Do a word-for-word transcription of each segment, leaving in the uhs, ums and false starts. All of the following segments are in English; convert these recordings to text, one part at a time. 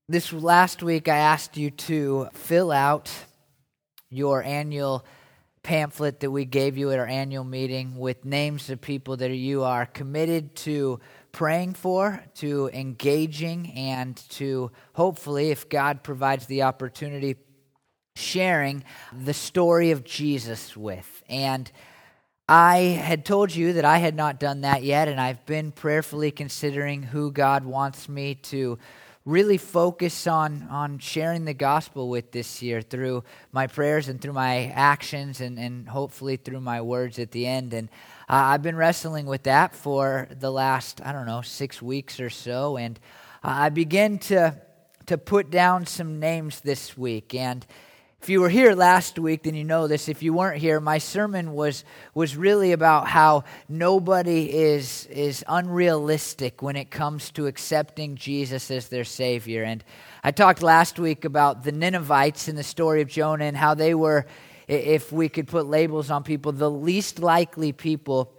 This last week, I asked you to fill out your annual pamphlet that we gave you at our annual meeting with names of people that you are committed to praying for, to engaging, and to hopefully, if God provides the opportunity, sharing the story of Jesus with. And I had told you that I had not done that yet, and I've been prayerfully considering who God wants me to really focus on, on sharing the gospel with this year through my prayers and through my actions and, and hopefully through my words at the end. And uh, I've been wrestling with that for the last, I don't know, six weeks or so. And uh, I began to, to put down some names this week. And if you were here last week, then you know this. If you weren't here, my sermon was was really about how nobody is is unrealistic when it comes to accepting Jesus as their Savior. And I talked last week about the Ninevites in the story of Jonah and how they were, if we could put labels on people, the least likely people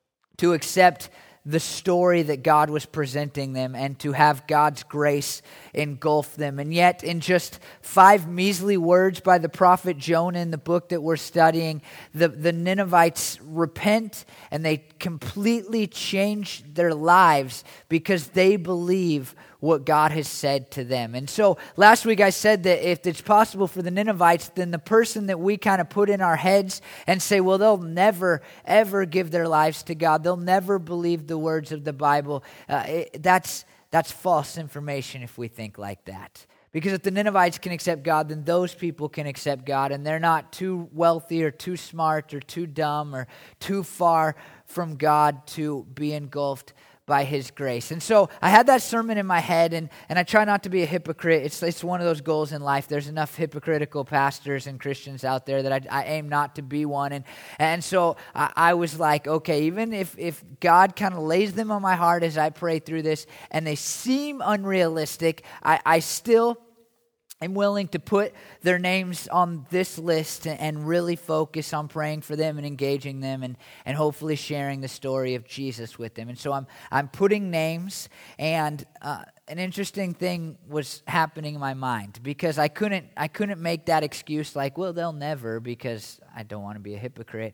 to accept the story that God was presenting them and to have God's grace engulf them. And yet, in just five measly words by the prophet Jonah in the book that we're studying, the, the Ninevites repent and they completely change their lives because they believe what God has said to them. And so last week I said that if it's possible for the Ninevites, then the person that we kind of put in our heads and say, well, they'll never, ever give their lives to God. They'll never believe the words of the Bible. Uh, it, that's, that's false information if we think like that. Because if the Ninevites can accept God, then those people can accept God, and they're not too wealthy or too smart or too dumb or too far from God to be engulfed by His grace. And so I had that sermon in my head, and, and I try not to be a hypocrite. It's it's one of those goals in life. There's enough hypocritical pastors and Christians out there that I, I aim not to be one. And and so I, I was like, okay, even if, if God kind of lays them on my heart as I pray through this, and they seem unrealistic, I, I still I'm willing to put their names on this list and really focus on praying for them and engaging them and, and hopefully sharing the story of Jesus with them. And so I'm I'm putting names, and uh, an interesting thing was happening in my mind because I couldn't I couldn't make that excuse like, well, they'll never, because I don't want to be a hypocrite.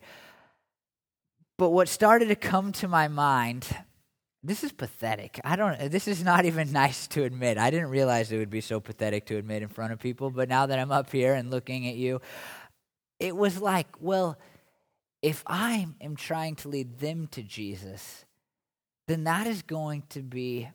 But what started to come to my mind, this is pathetic. I don't. This is not even nice to admit. I didn't realize it would be so pathetic to admit in front of people, but now that I'm up here and looking at you, it was like, well, if I am trying to lead them to Jesus, then that is going to be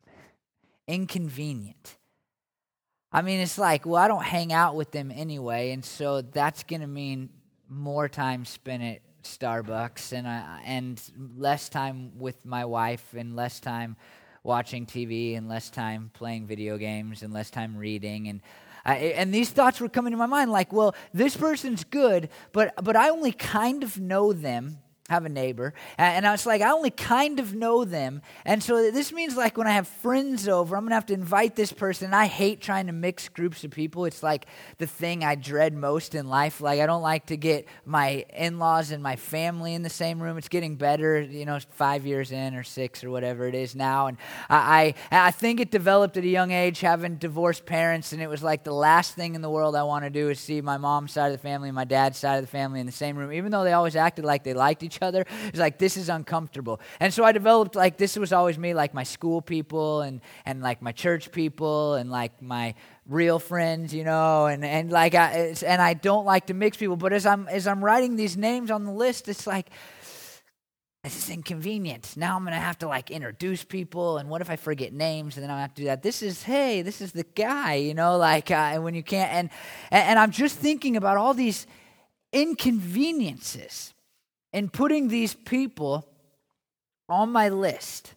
inconvenient. I mean, it's like, well, I don't hang out with them anyway, and so that's going to mean more time spent at Starbucks and I, and less time with my wife and less time watching T V and less time playing video games and less time reading, and I, and these thoughts were coming to my mind like, well, this person's good, but but I only kind of know them. Have a neighbor, and I was like, I only kind of know them, and so this means like when I have friends over, I'm gonna have to invite this person. And I hate trying to mix groups of people. It's like the thing I dread most in life. Like I don't like to get my in-laws and my family in the same room. It's getting better, you know, five years in or six or whatever it is now, and I I, I think it developed at a young age, having divorced parents, and it was like the last thing in the world I want to do is see my mom's side of the family and my dad's side of the family in the same room, even though they always acted like they liked each other. It's like, this is uncomfortable. And so I developed, like, this was always me, like my school people and, and like my church people and like my real friends, you know, and, and like, I, and I don't like to mix people. But as I'm, as I'm writing these names on the list, it's like, this is inconvenient. Now I'm going to have to like introduce people, and what if I forget names, and then I have to do that. This is, hey, this is the guy, you know, like uh, when you can't, and, and and I'm just thinking about all these inconveniences and putting these people on my list.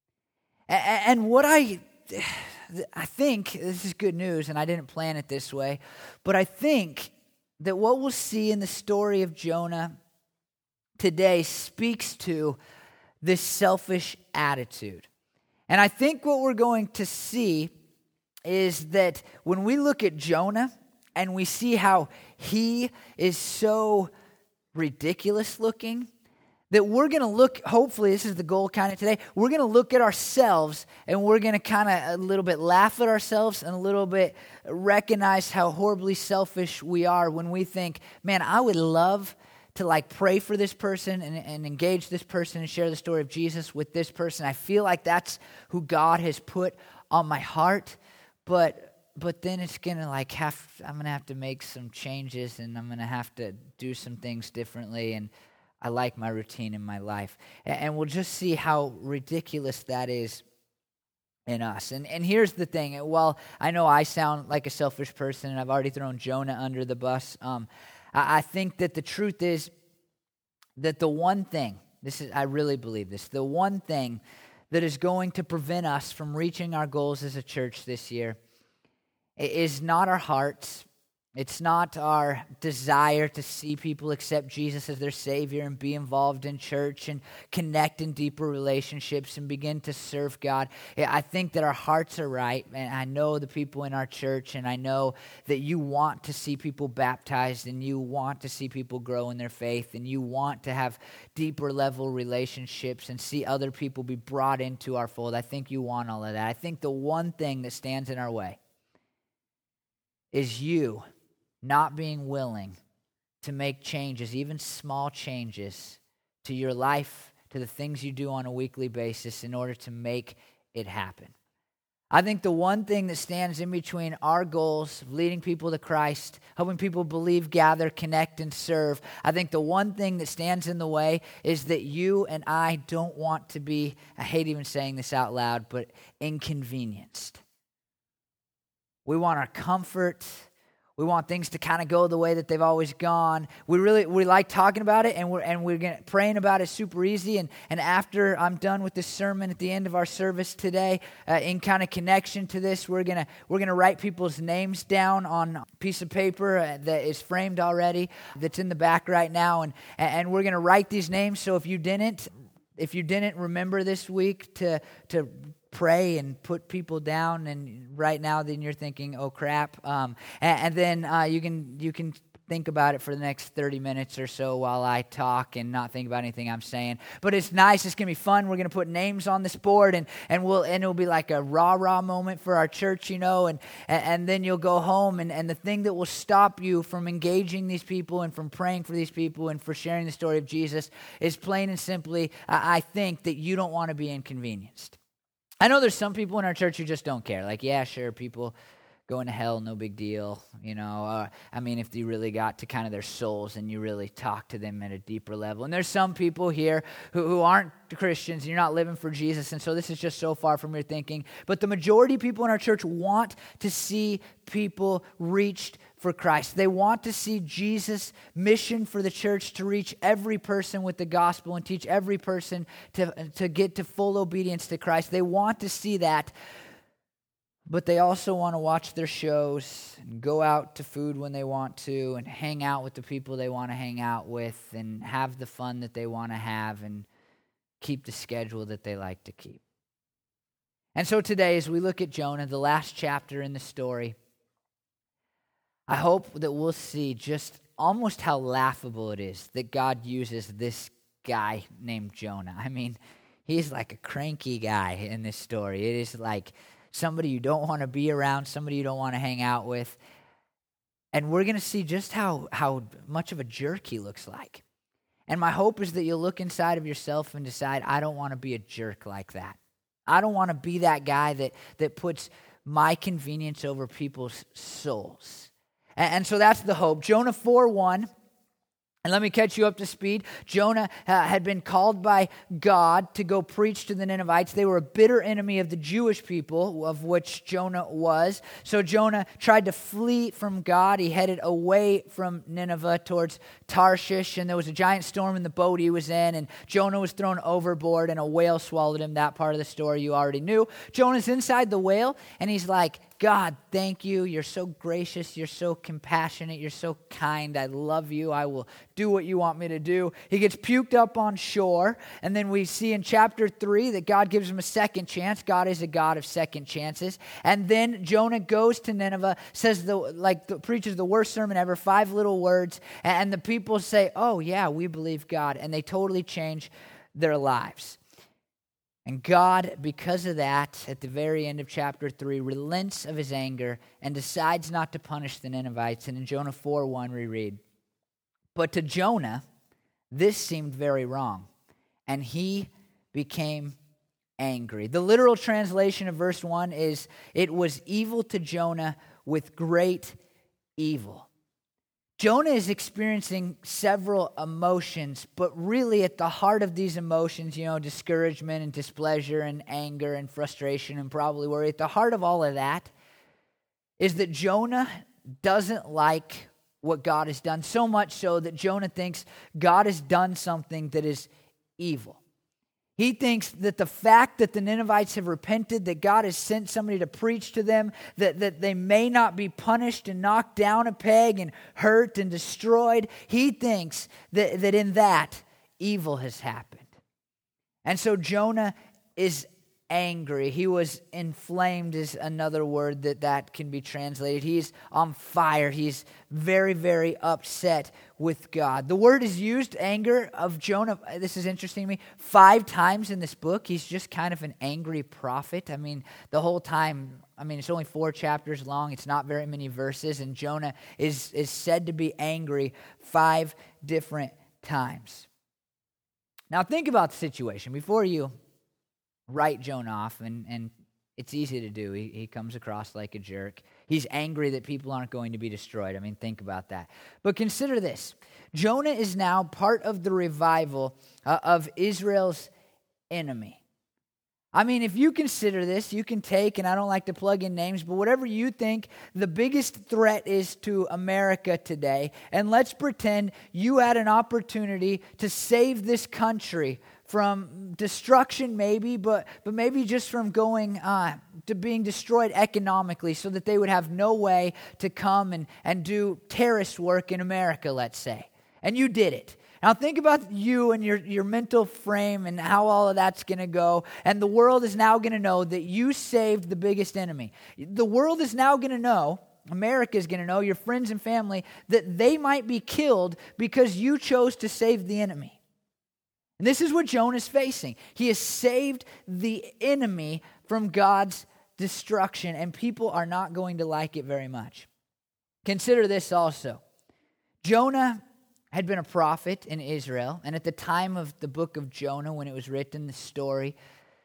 And what I, I think, this is good news, and I didn't plan it this way, but I think that what we'll see in the story of Jonah today speaks to this selfish attitude. And I think what we're going to see is that when we look at Jonah and we see how he is so ridiculous looking, that we're going to look, hopefully this is the goal kind of today, we're going to look at ourselves and we're going to kind of a little bit laugh at ourselves and a little bit recognize how horribly selfish we are when we think, man, I would love to like pray for this person and, and engage this person and share the story of Jesus with this person. I feel like that's who God has put on my heart, but but then it's gonna like have I'm gonna have to make some changes and I'm gonna have to do some things differently, and I like my routine in my life. And, and we'll just see how ridiculous that is in us. And and here's the thing, while I know I sound like a selfish person and I've already thrown Jonah under the bus, um, I, I think that the truth is that the one thing, this is I really believe this, the one thing that is going to prevent us from reaching our goals as a church this year is not our hearts. It's not our desire to see people accept Jesus as their Savior and be involved in church and connect in deeper relationships and begin to serve God. I think that our hearts are right, and I know the people in our church, and I know that you want to see people baptized, and you want to see people grow in their faith, and you want to have deeper level relationships and see other people be brought into our fold. I think you want all of that. I think the one thing that stands in our way is you not being willing to make changes, even small changes, to your life, to the things you do on a weekly basis in order to make it happen. I think the one thing that stands in between our goals of leading people to Christ, helping people believe, gather, connect, and serve, I think the one thing that stands in the way is that you and I don't want to be, I hate even saying this out loud, but inconvenienced. We want our comfort. We want things to kind of go the way that they've always gone. We really we like talking about it, and we're and we're gonna, praying about it super easy. And and after I'm done with this sermon at the end of our service today, uh, in kind of connection to this, we're gonna we're gonna write people's names down on a piece of paper uh, that is framed already, that's in the back right now, and and we're gonna write these names. So if you didn't if you didn't remember this week to to pray and put people down, and right now then you're thinking, oh crap, um, and, and then uh, you can you can think about it for the next thirty minutes or so while I talk and not think about anything I'm saying. But it's nice, it's gonna be fun. We're gonna put names on this board, and and we'll and it'll be like a rah-rah moment for our church, you know, and and, and then you'll go home, and, and the thing that will stop you from engaging these people and from praying for these people and for sharing the story of Jesus is plain and simply, I, I think that you don't want to be inconvenienced. I know there's some people in our church who just don't care. Like, yeah, sure, people going to hell, no big deal. You know, uh, I mean, if you really got to kind of their souls and you really talk to them at a deeper level. And there's some people here who, who aren't Christians, and you're not living for Jesus, and so this is just so far from your thinking. But the majority of people in our church want to see people reached for Christ. They want to see Jesus' mission for the church to reach every person with the gospel and teach every person to, to get to full obedience to Christ. They want to see that, but they also want to watch their shows and go out to food when they want to and hang out with the people they want to hang out with and have the fun that they want to have and keep the schedule that they like to keep. And so today, as we look at Jonah, the last chapter in the story, I hope that we'll see just almost how laughable it is that God uses this guy named Jonah. I mean, he's like a cranky guy in this story. It is like somebody you don't want to be around, somebody you don't want to hang out with. And we're going to see just how, how much of a jerk he looks like. And my hope is that you'll look inside of yourself and decide, I don't want to be a jerk like that. I don't want to be that guy that, that puts my convenience over people's souls. And, and so that's the hope. Jonah four one. And let me catch you up to speed. Jonah uh, had been called by God to go preach to the Ninevites. They were a bitter enemy of the Jewish people, of which Jonah was. So Jonah tried to flee from God. He headed away from Nineveh towards Tarshish, and there was a giant storm in the boat he was in, and Jonah was thrown overboard, and a whale swallowed him. That part of the story you already knew. Jonah's inside the whale, and he's like, God, thank you. You're so gracious. You're so compassionate. You're so kind. I love you. I will do what you want me to do. He gets puked up on shore. And then we see in chapter three that God gives him a second chance. God is a God of second chances. And then Jonah goes to Nineveh, says the like the, preaches the worst sermon ever, five little words. And the people say, oh yeah, we believe God. And they totally change their lives. And God, because of that, at the very end of chapter three, relents of his anger and decides not to punish the Ninevites. And in Jonah four one, we read, but to Jonah, this seemed very wrong, and he became angry. The literal translation of verse one is, it was evil to Jonah with great evil. Jonah is experiencing several emotions, but really at the heart of these emotions, you know, discouragement and displeasure and anger and frustration and probably worry, at the heart of all of that is that Jonah doesn't like what God has done, so much so that Jonah thinks God has done something that is evil. He thinks that the fact that the Ninevites have repented, that God has sent somebody to preach to them, that, that they may not be punished and knocked down a peg and hurt and destroyed, he thinks that, that in that, evil has happened. And so Jonah is angry. He was inflamed is another word that that can be translated. He's on fire. He's very, very upset with God. The word is used, anger, of Jonah. This is interesting to me. Five times in this book, he's just kind of an angry prophet. I mean, the whole time, I mean, it's only four chapters long. It's not very many verses. And Jonah is, is said to be angry five different times. Now think about the situation. Before you write Jonah off, and, and it's easy to do. He, he comes across like a jerk. He's angry that people aren't going to be destroyed. I mean, think about that. But consider this. Jonah is now part of the revival uh, of Israel's enemy. I mean, if you consider this, you can take, and I don't like to plug in names, but whatever you think the biggest threat is to America today, and let's pretend you had an opportunity to save this country from destruction maybe, but but maybe just from going uh, to being destroyed economically so that they would have no way to come and, and do terrorist work in America, let's say. And you did it. Now think about you and your, your mental frame and how all of that's going to go. And the world is now going to know that you saved the biggest enemy. The world is now going to know, America is going to know, your friends and family, that they might be killed because you chose to save the enemy. And this is what Jonah is facing. He has saved the enemy from God's destruction, and people are not going to like it very much. Consider this also. Jonah had been a prophet in Israel, and at the time of the book of Jonah, when it was written, the story,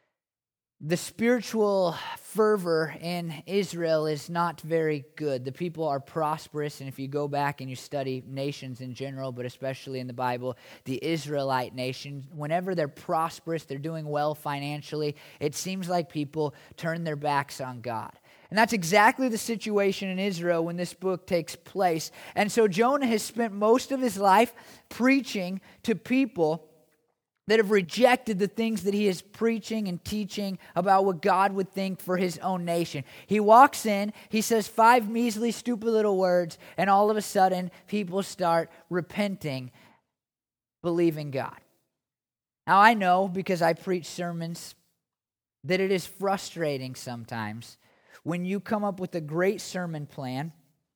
the spiritual fervor in Israel is not very good. The people are prosperous, and if you go back and you study nations in general, but especially in the Bible, the Israelite nation, whenever they're prosperous, they're doing well financially, it seems like people turn their backs on God. And that's exactly the situation in Israel when this book takes place. And so Jonah has spent most of his life preaching to people that have rejected the things that he is preaching and teaching about what God would think for his own nation. He walks in, he says five measly, stupid little words, and all of a sudden, people start repenting, believing God. Now, I know, because I preach sermons, that it is frustrating sometimes when you come up with a great sermon plan.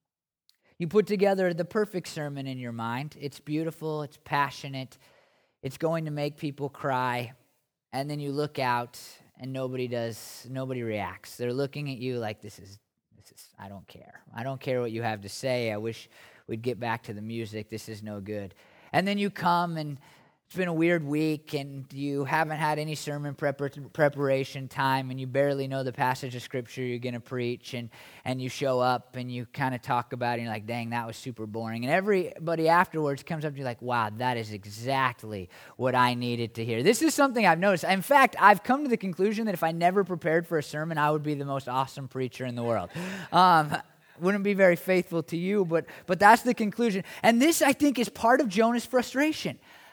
You put together the perfect sermon in your mind. It's beautiful, it's passionate, it's going to make people cry, and then you look out and nobody does, nobody reacts. They're looking at you like, this is, this is, I don't care. I don't care what you have to say. I wish we'd get back to the music. This is no good. And then you come and it's been a weird week and you haven't had any sermon prepar- preparation time and you barely know the passage of scripture you're going to preach, and, and you show up and you kind of talk about it and you're like, dang, that was super boring. And everybody afterwards comes up to you like, wow, that is exactly what I needed to hear. This is something I've noticed. In fact, I've come to the conclusion that if I never prepared for a sermon, I would be the most awesome preacher in the world. Um, wouldn't be very faithful to you, but but that's the conclusion. And this, I think, is part of Jonah's frustration.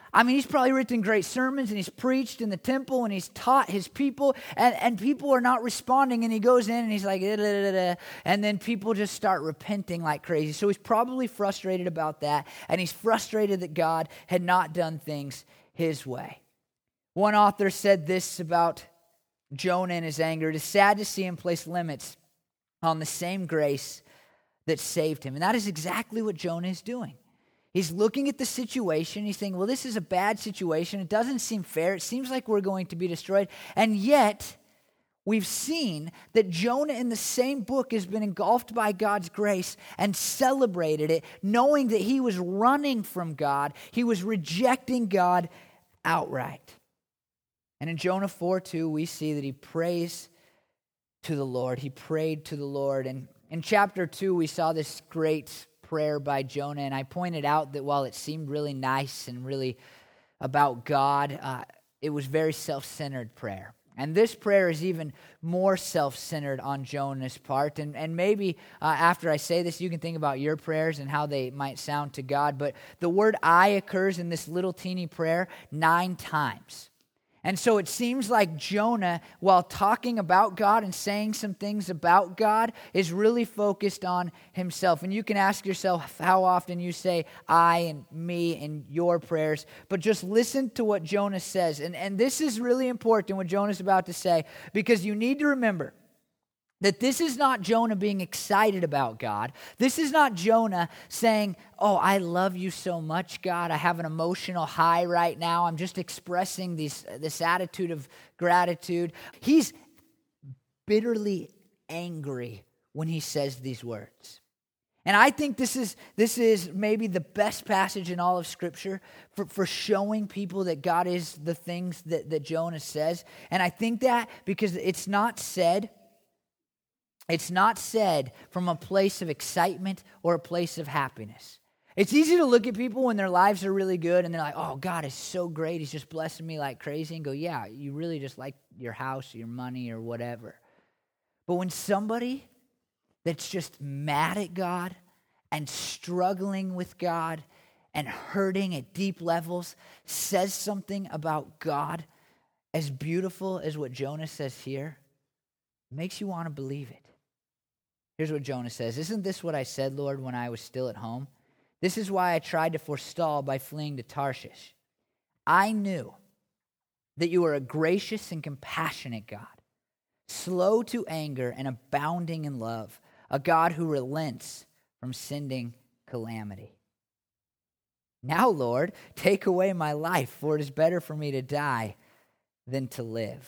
I mean, he's probably written great sermons and he's preached in the temple and he's taught his people and, and people are not responding. And he goes in and he's like, da, da, da, da, and then people just start repenting like crazy. So he's probably frustrated about that. And he's frustrated that God had not done things his way. One author said this about Jonah and his anger. It is sad to see him place limits on the same grace that saved him. And that is exactly what Jonah is doing. He's looking at the situation. He's thinking, well, this is a bad situation. It doesn't seem fair. It seems like we're going to be destroyed. And yet, we've seen that Jonah in the same book has been engulfed by God's grace and celebrated it, knowing that he was running from God. He was rejecting God outright. And in Jonah four two, we see that he prays to the Lord. He prayed to the Lord. And in chapter two, we saw this great prayer by Jonah, and I pointed out that while it seemed really nice and really about God, uh, it was very self-centered prayer. And this prayer is even more self-centered on Jonah's part. And, and maybe uh, after I say this, you can think about your prayers and how they might sound to God. But the word I occurs in this little teeny prayer nine times. And so it seems like Jonah, while talking about God and saying some things about God, is really focused on himself. And you can ask yourself how often you say I and me in your prayers, but just listen to what Jonah says. And, and this is really important, what Jonah's about to say, because you need to remember that this is not Jonah being excited about God. This is not Jonah saying, oh, I love you so much, God. I have an emotional high right now. I'm just expressing these, this attitude of gratitude. He's bitterly angry when he says these words. And I think this is this is maybe the best passage in all of Scripture for, for showing people that God is the things that, that Jonah says. And I think that because it's not said It's not said from a place of excitement or a place of happiness. It's easy to look at people when their lives are really good and they're like, oh, God is so great. He's just blessing me like crazy. And go, yeah, you really just like your house, your money, or whatever. But when somebody that's just mad at God and struggling with God and hurting at deep levels says something about God as beautiful as what Jonah says here, it makes you want to believe it. Here's what Jonah says. Isn't this what I said, Lord, when I was still at home? This is why I tried to forestall by fleeing to Tarshish. I knew that you are a gracious and compassionate God, slow to anger and abounding in love, a God who relents from sending calamity. Now, Lord, take away my life, for it is better for me to die than to live.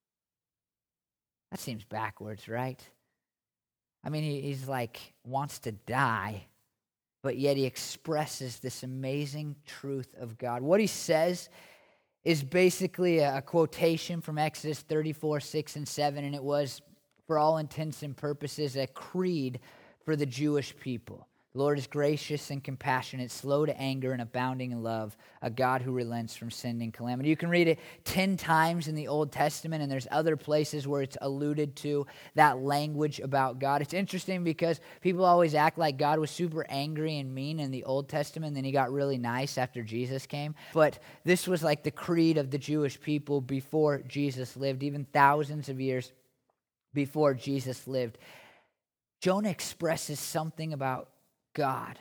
That seems backwards, right? I mean, he, he's like, wants to die, but yet he expresses this amazing truth of God. What he says is basically a, a quotation from Exodus thirty-four, six and seven, and it was, for all intents and purposes, a creed for the Jewish people. The Lord is gracious and compassionate, slow to anger and abounding in love, a God who relents from sending calamity. You can read it ten times in the Old Testament, and there's other places where it's alluded to that language about God. It's interesting because people always act like God was super angry and mean in the Old Testament, and then he got really nice after Jesus came. But this was like the creed of the Jewish people before Jesus lived, even thousands of years before Jesus lived. Jonah expresses something about God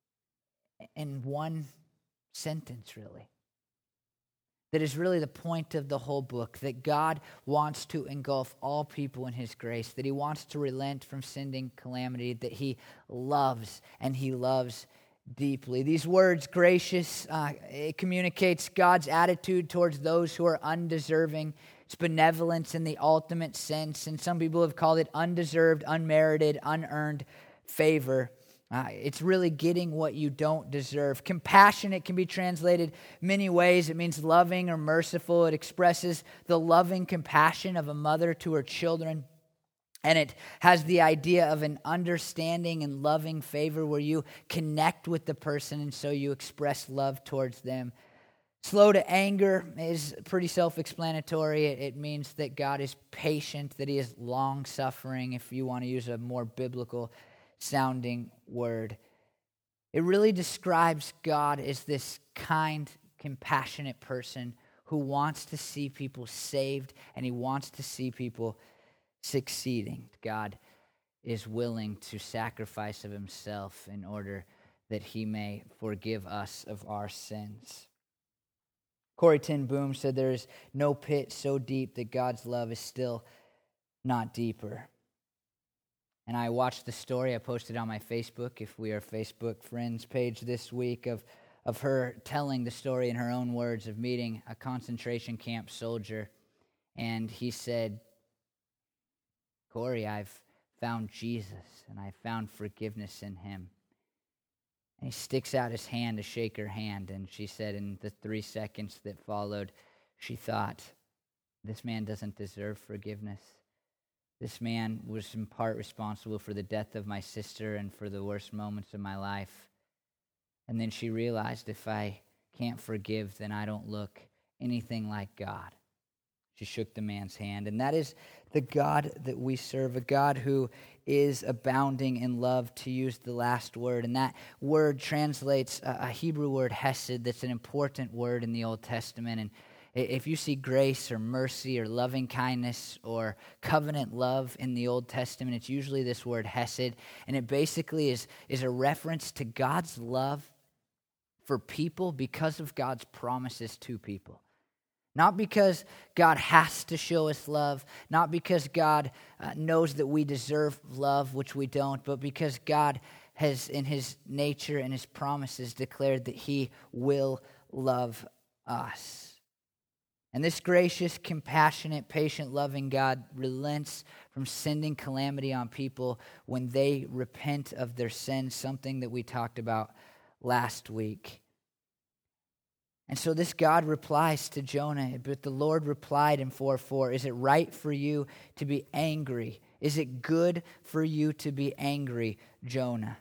in one sentence, really, that is really the point of the whole book, that God wants to engulf all people in his grace, that he wants to relent from sending calamity, that he loves, and he loves deeply. These words, gracious, uh, it communicates God's attitude towards those who are undeserving. It's benevolence in the ultimate sense, and some people have called it undeserved, unmerited, unearned favor. Uh, it's really getting what you don't deserve. Compassionate can be translated many ways. It means loving or merciful. It expresses the loving compassion of a mother to her children. And it has the idea of an understanding and loving favor where you connect with the person and so you express love towards them. Slow to anger is pretty self-explanatory. It, it means that God is patient, that he is long-suffering, if you want to use a more biblical sounding word. It really describes God as this kind, compassionate person who wants to see people saved and he wants to see people succeeding. God is willing to sacrifice of himself in order that he may forgive us of our sins. Corrie ten Boom said there is no pit so deep that God's love is still not deeper. And I watched the story I posted on my Facebook, If We Are Facebook Friends page this week, of, of her telling the story in her own words of meeting a concentration camp soldier. And he said, Corrie, I've found Jesus, and I found forgiveness in him. And he sticks out his hand to shake her hand, and she said in the three seconds that followed, she thought, this man doesn't deserve forgiveness. This man was in part responsible for the death of my sister and for the worst moments of my life. And then she realized, if I can't forgive, then I don't look anything like God. She shook the man's hand. And that is the God that we serve, a God who is abounding in love, to use the last word. And that word translates a Hebrew word, hesed, that's an important word in the Old Testament. And if you see grace or mercy or loving kindness or covenant love in the Old Testament, it's usually this word hesed. And it basically is, is a reference to God's love for people because of God's promises to people. Not because God has to show us love, not because God uh, knows that we deserve love, which we don't, but because God has, in his nature and his promises, declared that he will love us. And this gracious, compassionate, patient, loving God relents from sending calamity on people when they repent of their sins, something that we talked about last week. And so this God replies to Jonah, but the Lord replied in four four, is it right for you to be angry? Is it good for you to be angry, Jonah?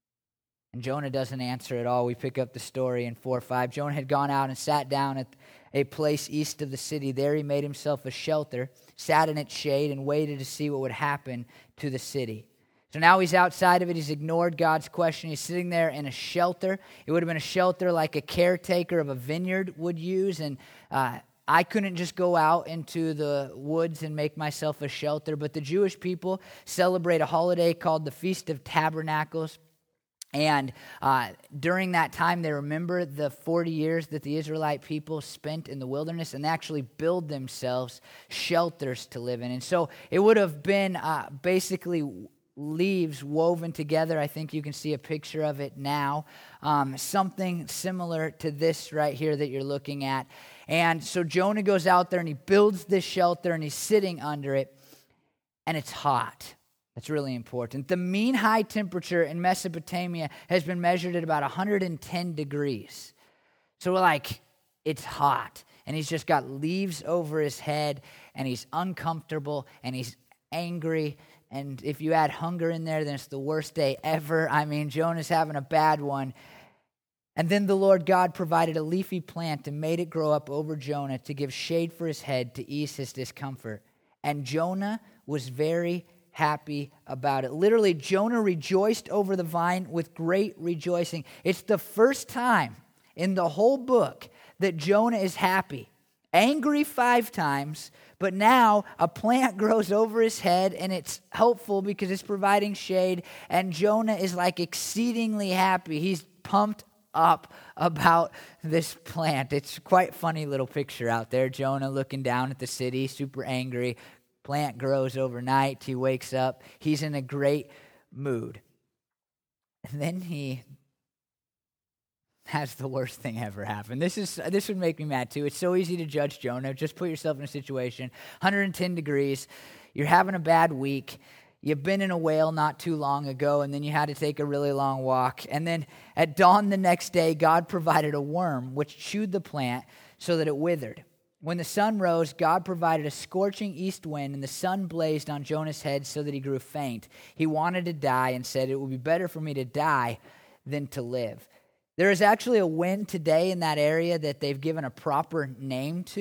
And Jonah doesn't answer at all. We pick up the story in four five. Jonah had gone out and sat down at a place east of the city. There he made himself a shelter, sat in its shade, and waited to see what would happen to the city. So now he's outside of it. He's ignored God's question. He's sitting there in a shelter. It would have been a shelter like a caretaker of a vineyard would use. And uh, I couldn't just go out into the woods and make myself a shelter. But the Jewish people celebrate a holiday called the Feast of Tabernacles. And uh, during that time, they remember the forty years that the Israelite people spent in the wilderness, and they actually build themselves shelters to live in. And so it would have been uh, basically leaves woven together. I think you can see a picture of it now. Um, something similar to this right here that you're looking at. And so Jonah goes out there and he builds this shelter and he's sitting under it, and it's hot. That's really important. The mean high temperature in Mesopotamia has been measured at about one hundred ten degrees. So we're like, it's hot. And he's just got leaves over his head, and he's uncomfortable, and he's angry. And if you add hunger in there, then it's the worst day ever. I mean, Jonah's having a bad one. And then the Lord God provided a leafy plant and made it grow up over Jonah to give shade for his head to ease his discomfort. And Jonah was very happy about it. Literally, Jonah rejoiced over the vine with great rejoicing. It's the first time in the whole book that Jonah is happy. Angry five times, but now a plant grows over his head, and it's helpful because it's providing shade, and Jonah is like exceedingly happy. He's pumped up about this plant. It's quite a funny little picture out there. Jonah looking down at the city, super angry. Plant grows overnight. He wakes up. He's in a great mood. And then he has the worst thing ever happen. This is this would make me mad too. It's so easy to judge Jonah. Just put yourself in a situation, one hundred ten degrees. You're having a bad week. You've been in a whale not too long ago, and then you had to take a really long walk. And then at dawn the next day, God provided a worm which chewed the plant so that it withered. When the sun rose, God provided a scorching east wind, and the sun blazed on Jonah's head so that he grew faint. He wanted to die and said, "It would be better for me to die than to live." There is actually a wind today in that area that they've given a proper name to.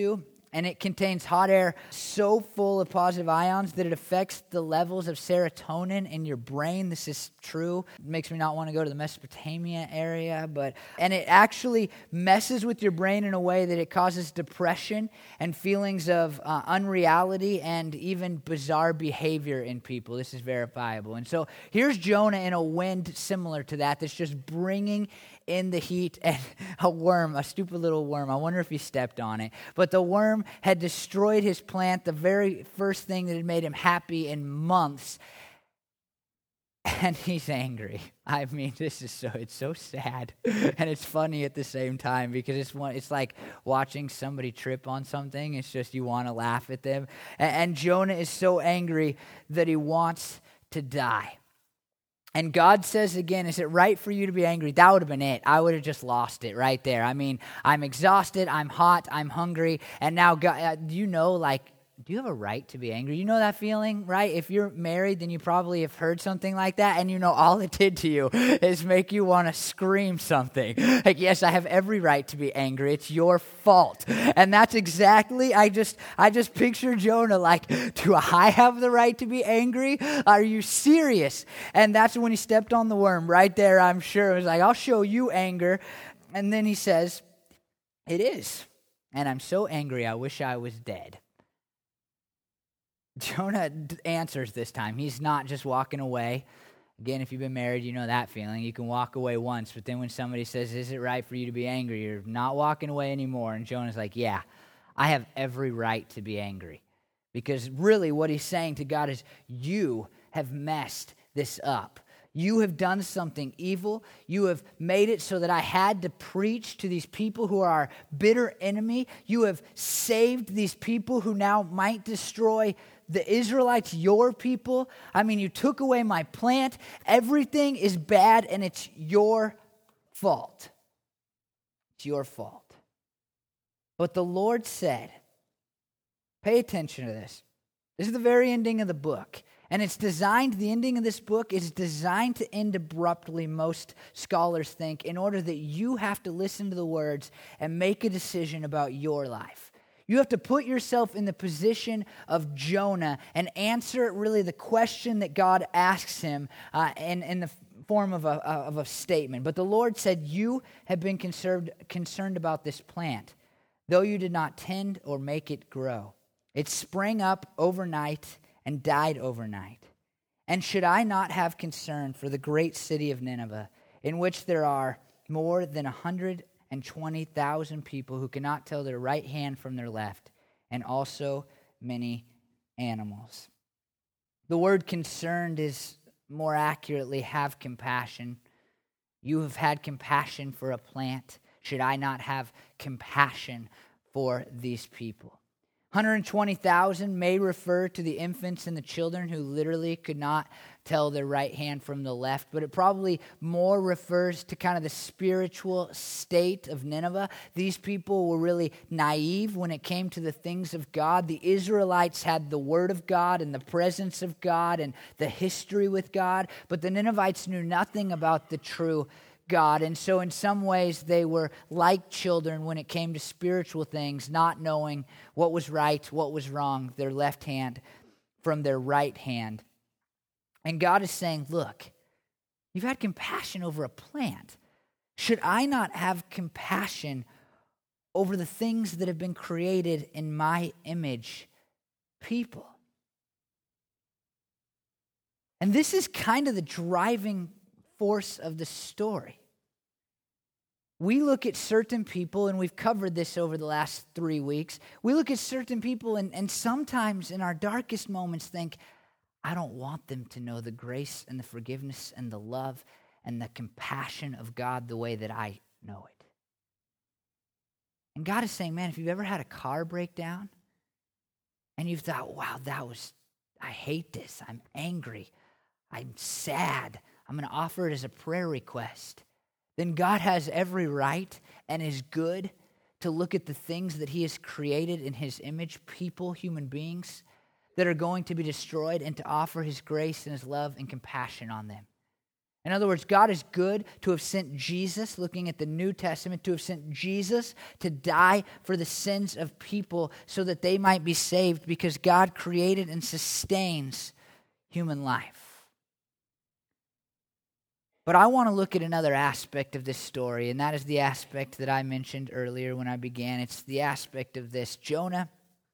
and it contains hot air so full of positive ions that it affects the levels of serotonin in your brain. This is true. It makes me not want to go to the Mesopotamia area, but and it actually messes with your brain in a way that it causes depression and feelings of uh, unreality and even bizarre behavior in people. This is verifiable. And so here's Jonah in a wind similar to that that's just bringing in the heat, and a worm, a stupid little worm. I wonder if he stepped on it. But the worm had destroyed his plant, the very first thing that had made him happy in months. And he's angry. I mean, this is so, it's so sad. And it's funny at the same time because it's one, it's like watching somebody trip on something. It's just you want to laugh at them. And, and Jonah is so angry that he wants to die. And God says again, is it right for you to be angry? That would have been it. I would have just lost it right there. I mean, I'm exhausted, I'm hot, I'm hungry, and now God, uh, do you know, like, do you have a right to be angry? You know that feeling, right? If you're married, then you probably have heard something like that, and you know all it did to you is make you want to scream something. Like, yes, I have every right to be angry. It's your fault. And that's exactly, I just I just picture Jonah like, do I have the right to be angry? Are you serious? And that's when he stepped on the worm right there, I'm sure. It was like, I'll show you anger. And then he says, it is. And I'm so angry, I wish I was dead. Jonah answers this time. He's not just walking away. Again, if you've been married, you know that feeling. You can walk away once, but then when somebody says, is it right for you to be angry? You're not walking away anymore. And Jonah's like, yeah, I have every right to be angry. Because really what he's saying to God is, you have messed this up. You have done something evil. You have made it so that I had to preach to these people who are our bitter enemy. You have saved these people who now might destroy the Israelites, your people. I mean, you took away my plant. Everything is bad, and it's your fault. It's your fault. But the Lord said, pay attention to this. This is the very ending of the book. And it's designed, the ending of this book is designed to end abruptly, most scholars think, in order that you have to listen to the words and make a decision about your life. You have to put yourself in the position of Jonah and answer really the question that God asks him uh, in, in the form of a, of a statement. But the Lord said, you have been concerned, concerned about this plant, though you did not tend or make it grow. It sprang up overnight and died overnight. And should I not have concern for the great city of Nineveh, in which there are more than a hundred and twenty thousand people who cannot tell their right hand from their left, and also many animals? The word concerned is more accurately have compassion. You have had compassion for a plant. Should I not have compassion for these people? one hundred twenty thousand may refer to the infants and the children who literally could not tell their right hand from the left, but it probably more refers to kind of the spiritual state of Nineveh. These people were really naive when it came to the things of God. The Israelites had the word of God and the presence of God and the history with God, but the Ninevites knew nothing about the true God. And so in some ways they were like children when it came to spiritual things, not knowing what was right, what was wrong, their left hand from their right hand. And God is saying, look, you've had compassion over a plant. Should I not have compassion over the things that have been created in my image, people? And this is kind of the driving force of the story. We look at certain people, and we've covered this over the last three weeks. We look at certain people, and, and sometimes in our darkest moments think, I don't want them to know the grace and the forgiveness and the love and the compassion of God the way that I know it. And God is saying, man, if you've ever had a car break down and you've thought, wow, that was, I hate this, I'm angry, I'm sad, I'm going to offer it as a prayer request, then God has every right and is good to look at the things that he has created in his image, people, human beings, that are going to be destroyed, and to offer his grace and his love and compassion on them. In other words, God is good to have sent Jesus, looking at the New Testament, to have sent Jesus to die for the sins of people so that they might be saved, because God created and sustains human life. But I want to look at another aspect of this story, and that is the aspect that I mentioned earlier when I began. It's the aspect of this. Jonah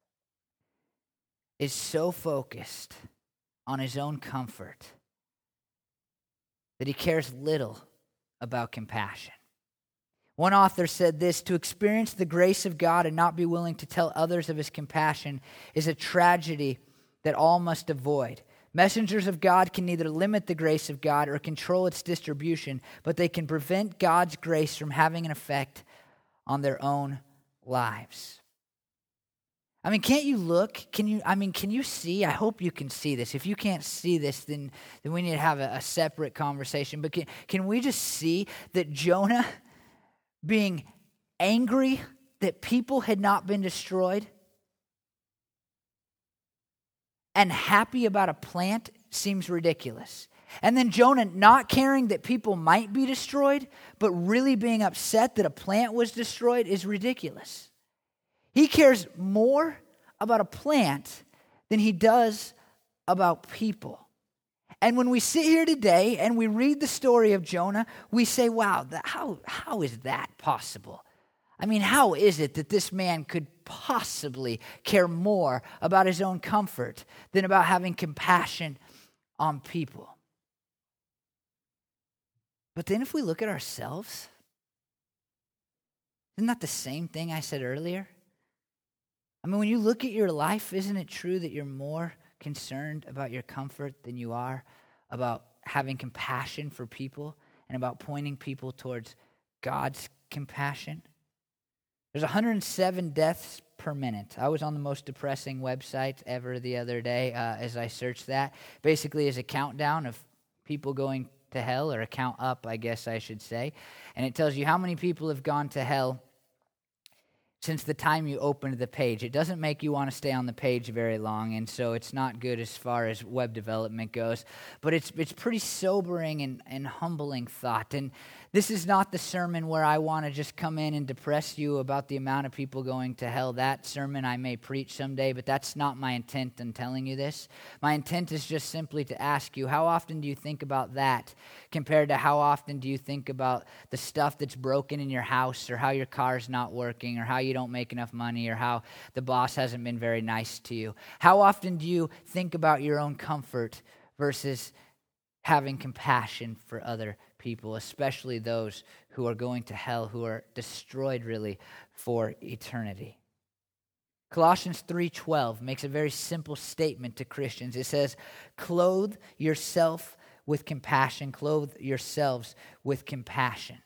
is so focused on his own comfort that he cares little about compassion. One author said this: to experience the grace of God and not be willing to tell others of his compassion is a tragedy that all must avoid. Messengers of God can neither limit the grace of God or control its distribution, but they can prevent God's grace from having an effect on their own lives. I mean, can't you look? Can you, I mean, can you see? I hope you can see this. If you can't see this, then, then we need to have a, a separate conversation. But can, can we just see that Jonah being angry that people had not been destroyed and happy about a plant seems ridiculous. And then Jonah not caring that people might be destroyed, but really being upset that a plant was destroyed is ridiculous. He cares more about a plant than he does about people. And when we sit here today and we read the story of Jonah, we say, wow, how, how is that possible? I mean, how is it that this man could possibly care more about his own comfort than about having compassion on people? But then if we look at ourselves, isn't that the same thing I said earlier? I mean, when you look at your life, isn't it true that you're more concerned about your comfort than you are about having compassion for people and about pointing people towards God's compassion? There's one hundred seven deaths per minute. I was on the most depressing website ever the other day uh, as I searched that. Basically, is a countdown of people going to hell, or a count up, I guess I should say. And it tells you how many people have gone to hell since the time you opened the page. It doesn't make you want to stay on the page very long, and so it's not good as far as web development goes. But it's it's pretty sobering and, and humbling thought. And this is not the sermon where I want to just come in and depress you about the amount of people going to hell. That sermon I may preach someday, but that's not my intent in telling you this. My intent is just simply to ask you, how often do you think about that compared to how often do you think about the stuff that's broken in your house, or how your car's not working, or how you don't make enough money, or how the boss hasn't been very nice to you? How often do you think about your own comfort versus having compassion for other people, especially those who are going to hell, who are destroyed really for eternity? Colossians three twelve makes a very simple statement to Christians. It says, clothe yourself with compassion, clothe yourselves with compassion.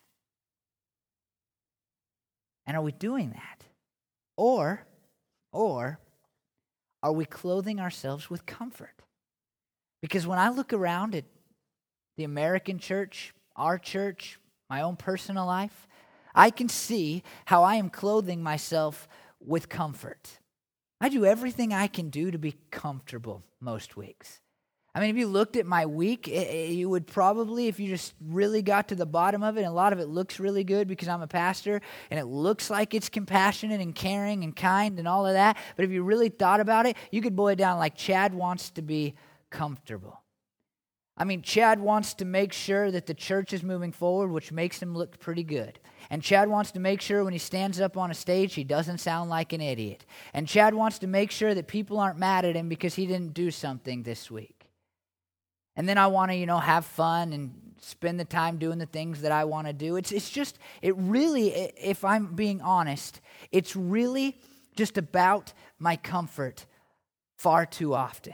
And are we doing that? Or, or are we clothing ourselves with comfort? Because when I look around at the American church, our church, my own personal life, I can see how I am clothing myself with comfort. I do everything I can do to be comfortable most weeks. I mean, if you looked at my week, it, it, you would probably, if you just really got to the bottom of it, and a lot of it looks really good because I'm a pastor, and it looks like it's compassionate and caring and kind and all of that, but if you really thought about it, you could boil it down like Chad wants to be comfortable. I mean, Chad wants to make sure that the church is moving forward, which makes him look pretty good. And Chad wants to make sure when he stands up on a stage, he doesn't sound like an idiot. And Chad wants to make sure that people aren't mad at him because he didn't do something this week. And then I want to, you know, have fun and spend the time doing the things that I want to do. It's it's just, it really, if I'm being honest, it's really just about my comfort far too often.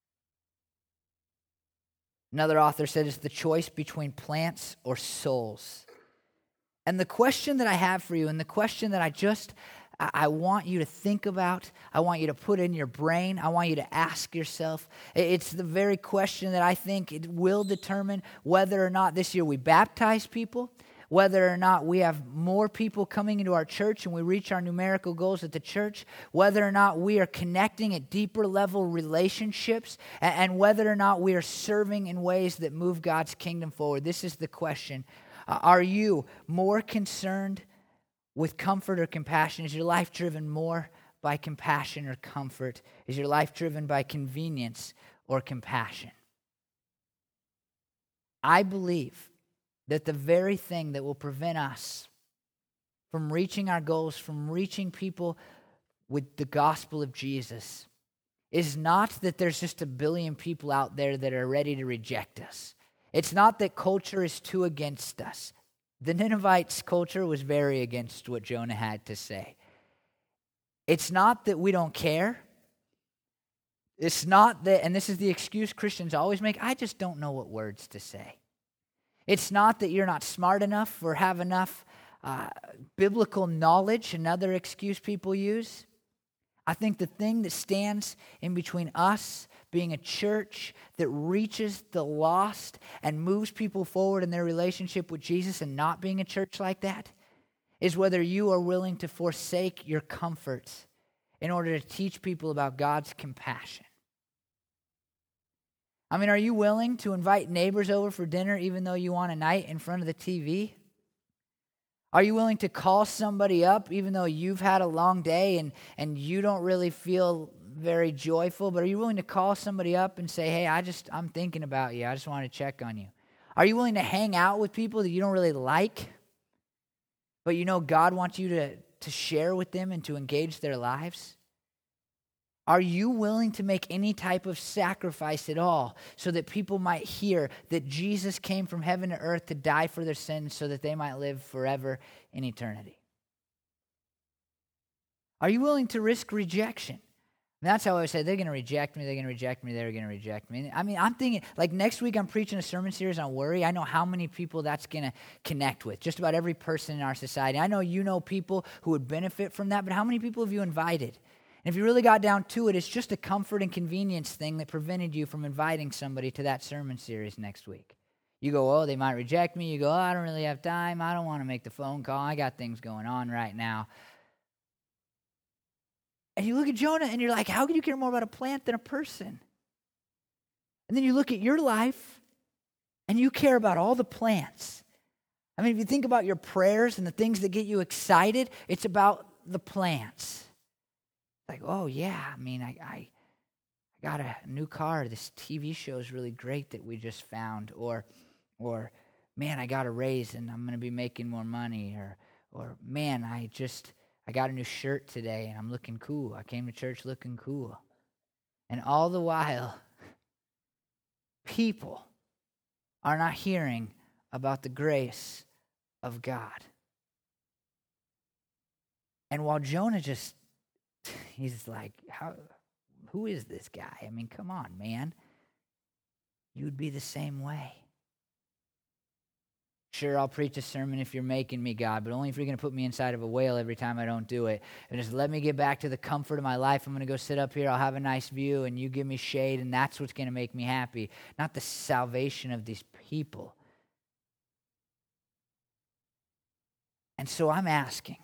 Another author said it's the choice between plants or souls. And the question that I have for you, and the question that I just, I want you to think about, I want you to put in your brain, I want you to ask yourself, it's the very question that I think it will determine whether or not this year we baptize people, whether or not we have more people coming into our church and we reach our numerical goals at the church, whether or not we are connecting at deeper level relationships, and whether or not we are serving in ways that move God's kingdom forward. This is the question. Uh, are you more concerned with comfort or compassion? Is your life driven more by compassion or comfort? Is your life driven by convenience or compassion? I believe that the very thing that will prevent us from reaching our goals, from reaching people with the gospel of Jesus, is not that there's just a billion people out there that are ready to reject us. It's not that culture is too against us. The Ninevites' culture was very against what Jonah had to say. It's not that we don't care. It's not that, and this is the excuse Christians always make, I just don't know what words to say. It's not that you're not smart enough or have enough uh, biblical knowledge, another excuse people use. I think the thing that stands in between us being a church that reaches the lost and moves people forward in their relationship with Jesus and not being a church like that is whether you are willing to forsake your comforts in order to teach people about God's compassion. I mean, are you willing to invite neighbors over for dinner even though you want a night in front of the T V? Are you willing to call somebody up even though you've had a long day and, and you don't really feel very joyful? But are you willing to call somebody up and say, hey, I just, I'm thinking about you. I just want to check on you. Are you willing to hang out with people that you don't really like, but you know God wants you to, to share with them and to engage their lives? Are you willing to make any type of sacrifice at all so that people might hear that Jesus came from heaven to earth to die for their sins so that they might live forever in eternity? Are you willing to risk rejection? And that's how I always say, they're going to reject me, they're going to reject me, they're going to reject me. I mean, I'm thinking, like next week I'm preaching a sermon series on worry. I know how many people that's going to connect with. Just about every person in our society. I know you know people who would benefit from that, but how many people have you invited? And if you really got down to it, it's just a comfort and convenience thing that prevented you from inviting somebody to that sermon series next week. You go, oh, they might reject me. You go, oh, I don't really have time. I don't want to make the phone call. I got things going on right now. And you look at Jonah and you're like, how can you care more about a plant than a person? And then you look at your life and you care about all the plants. I mean, if you think about your prayers and the things that get you excited, it's about the plants. Like, oh, yeah, I mean, I, I I got a new car. This T V show is really great that we just found. Or, or man, I got a raise and I'm going to be making more money. Or, or man, I just, I got a new shirt today and I'm looking cool. I came to church looking cool. And all the while, people are not hearing about the grace of God. And while Jonah just, he's like, how, who is this guy? I mean, come on, man. You'd be the same way. Sure, I'll preach a sermon if you're making me, God, but only if you're going to put me inside of a whale every time I don't do it. And just let me get back to the comfort of my life. I'm going to go sit up here. I'll have a nice view, and you give me shade, and that's what's going to make me happy, not the salvation of these people. And so I'm asking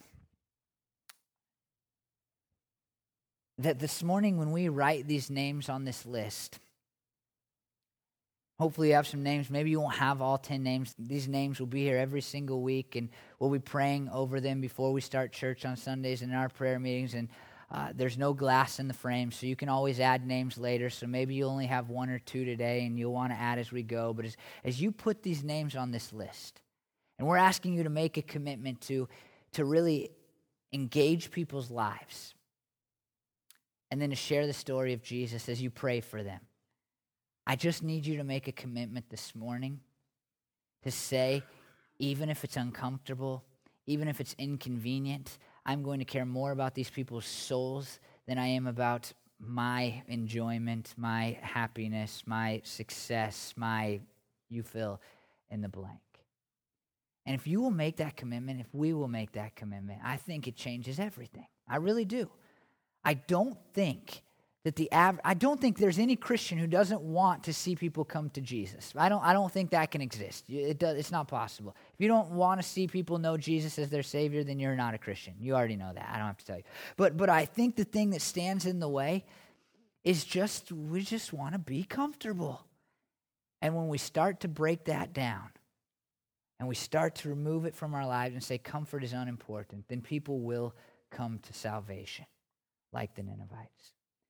that this morning when we write these names on this list, hopefully you have some names. Maybe you won't have all ten names. These names will be here every single week, and we'll be praying over them before we start church on Sundays and in our prayer meetings. And uh, there's no glass in the frame, so you can always add names later. So maybe you only have one or two today, and you'll want to add as we go. But as, as you put these names on this list, and we're asking you to make a commitment to, to really engage people's lives, and then to share the story of Jesus as you pray for them. I just need you to make a commitment this morning to say, even if it's uncomfortable, even if it's inconvenient, I'm going to care more about these people's souls than I am about my enjoyment, my happiness, my success, my, you fill in the blank. And if you will make that commitment, if we will make that commitment, I think it changes everything. I really do. I don't think that the av- I don't think there's any Christian who doesn't want to see people come to Jesus. I don't I don't think that can exist. It does, it's not possible. If you don't want to see people know Jesus as their Savior, then you're not a Christian. You already know that. I don't have to tell you. But but I think the thing that stands in the way is just we just want to be comfortable. And when we start to break that down and we start to remove it from our lives and say comfort is unimportant, then people will come to salvation like the Ninevites.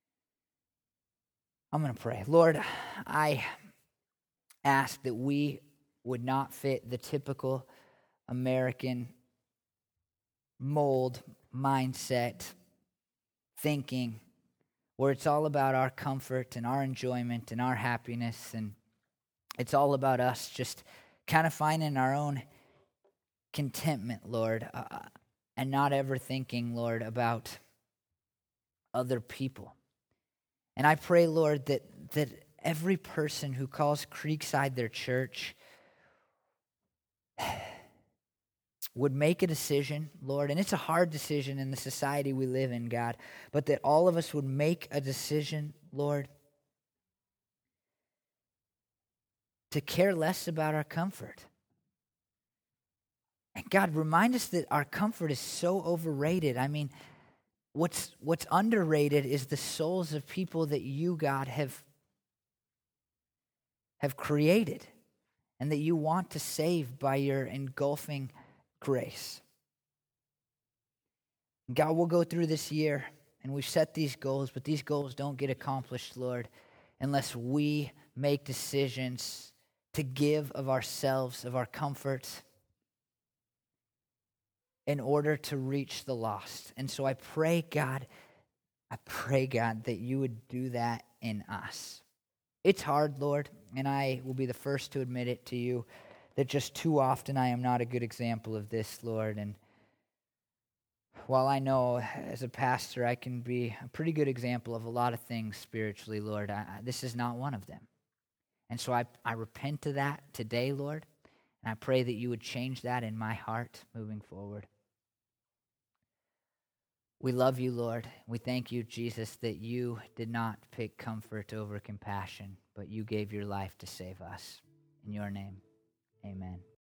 I'm going to pray. Lord, I ask that we would not fit the typical American mold, mindset, thinking, where it's all about our comfort and our enjoyment and our happiness, and it's all about us just kind of finding our own contentment, Lord, uh, and not ever thinking, Lord, about other people. And I pray, Lord, that, that every person who calls Creekside their church would make a decision, Lord, and it's a hard decision in the society we live in, God, but that all of us would make a decision, Lord, to care less about our comfort. And God, remind us that our comfort is so overrated. I mean, What's what's underrated is the souls of people that you, God, have, have created and that you want to save by your engulfing grace. God, we'll go through this year and we've set these goals, but these goals don't get accomplished, Lord, unless we make decisions to give of ourselves, of our comforts, in order to reach the lost. And so I pray, God, I pray, God, that you would do that in us. It's hard, Lord, and I will be the first to admit it to you, that just too often I am not a good example of this, Lord. And while I know as a pastor I can be a pretty good example of a lot of things spiritually, Lord, I, this is not one of them. And so I, I repent of that today, Lord, and I pray that you would change that in my heart moving forward. We love you, Lord. We thank you, Jesus, that you did not pick comfort over compassion, but you gave your life to save us. In your name, amen.